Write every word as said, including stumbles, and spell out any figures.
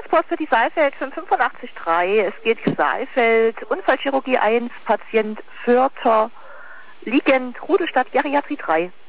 Arztpost für die Saalfeld fünf fünf acht drei. Es geht Saalfeld, Unfallchirurgie eins, Patient Fürther, liegend, Rudelstadt, Geriatrie drei.